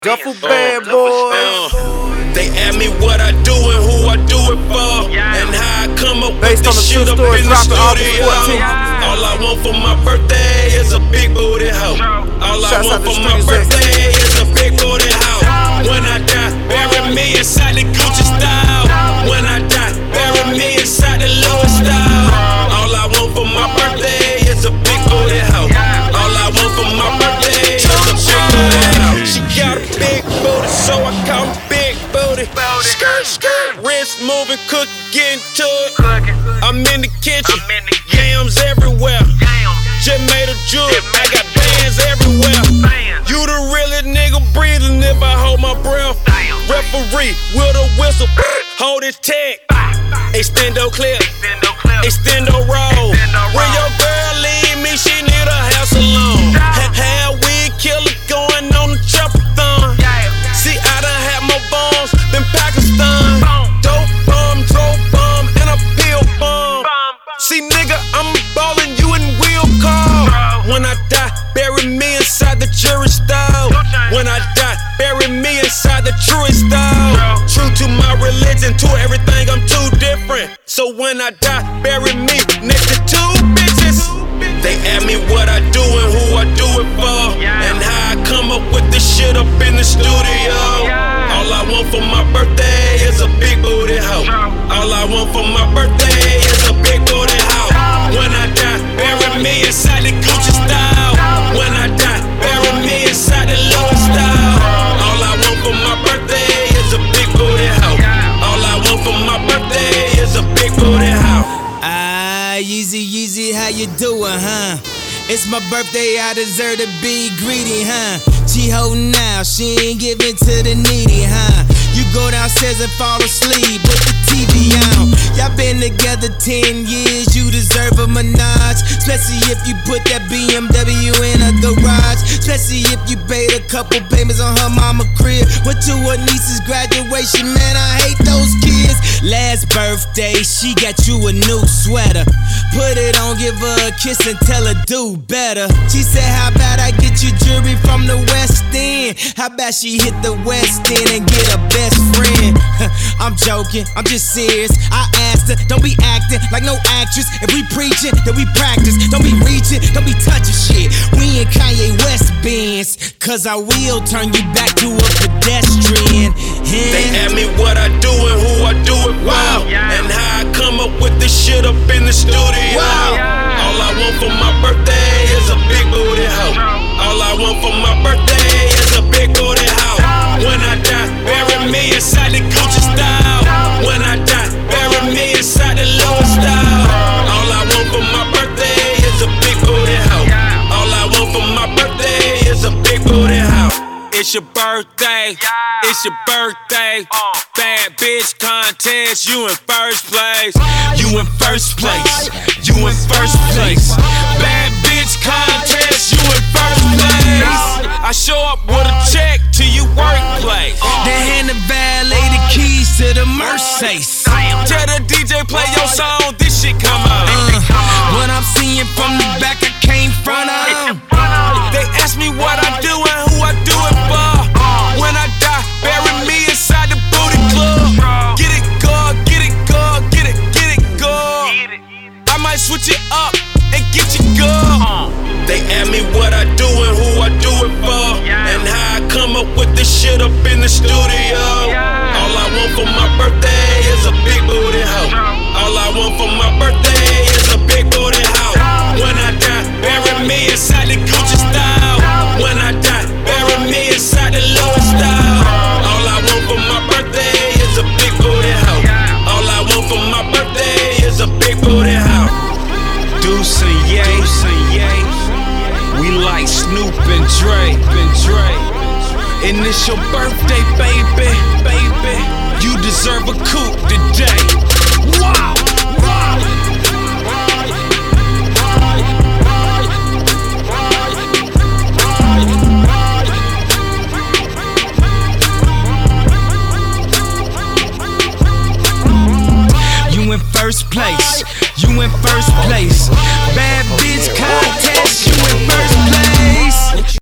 Duffel band boys. They ask me what I do and who I do it for, and how I come up Based with on this the shit up story in the dropping August studio. 14th. All I want for my birthday is a big booty hoe. All I Shouts out want to for my Streets X. birthday is a big booty hoe. When I die, bury me inside the Gucci style. When I die, bury me inside the Louis style. All I want for my birthday is a big booty hoe. All I want for my birthday is a big booty hoe. She got a big booty, so I call her Big Booty. Skirt, skirt, wrist moving, cooking, getting to it. I'm in the kitchen, yams everywhere. Just made a jewel, I got bands everywhere. You the realest nigga breathing if I hold my breath. Referee with a whistle, hold his tag. Extendo clip, extendo roll. When your girl leave me, she need a hair salon. Hair weed killer going on the chopper-thon. See, I done had more bombs than Pakistan. Dope bomb, drove bomb, and a pill bomb. See, nigga, I'm ballin' you in wheel car. When I die, bury me inside the jury style. When I die, bury me inside the truest style. True to my religion, to everything, I'm too different. So when I die, bury me next to two bitches. They ask me what I do and who I do it for, and how I come up with this shit up in the studio. All I want for my birthday is a big booty hoe. All I want for my birthday is a big booty hoe. When I die, bury me inside the Gucci style. When I die, bury me inside the Louis style. All I want for my birthday is a big booty hoe. All I want for my birthday is a big booty hoe. Yeezy, Yeezy, how you doing, huh? It's my birthday, I deserve to be greedy, huh? She holding out, she ain't giving to the needy, huh? You go downstairs and fall asleep with the TV on. Y'all been together 10 years, you deserve a menage. Especially if you put that BMW in a garage. Especially if you paid a couple payments on her mama crib. Went to her niece's graduation, man, I hate those kids. Last birthday, she got you a new sweater. Put it on, give her a kiss and tell her do better. She said, how about I get you jewelry from the West End? How about she hit the West End and get a best friend? I'm joking, I'm just serious. I asked her, don't be acting like no actress. If we preaching, then we practice. Don't be reaching, don't be touching shit. We in Kanye West Benz, cause I will turn you back to a pedestrian. They ask me what I do and who I do it for, and how I come up with this shit up in the studio. All I want for my birthday is a big booty hoe. All I want for my birthday is a big booty hoe. When I die, bury me inside the Gucci style. When I die, bury me inside the Louis style. All I want for my birthday is a big booty hoe. All I want for my birthday is a big booty hoe. It's your birthday, it's your birthday. Bad bitch contest, you in first place. You in first place, you in first place. Bad bitch contest, you in first place. I show up with a check to your workplace. Then hand the valet the keys to the Mercedes. Tell the DJ play your song, this shit come on. What I'm seeing from the back, I can't front of. They ask me what I do and who I do it for. When I die, bury me inside the booty club. Get it good, get it good, get it good. I might switch it up and get you good. They ask me what I do and who I do it for, and how I come up with this shit up in the studio. All I want for my birthday is a big booty hoe. All I want for my birthday is a big booty hoe. When I die, bury me inside the Gucci style. When I die, bury me inside the Louis style. All I want for my birthday is a big booty hoe. All I want for my birthday is a big booty hoe. Deuce and Ye, we like Snoop and Dre. And it's your birthday, baby. You deserve a coupe today.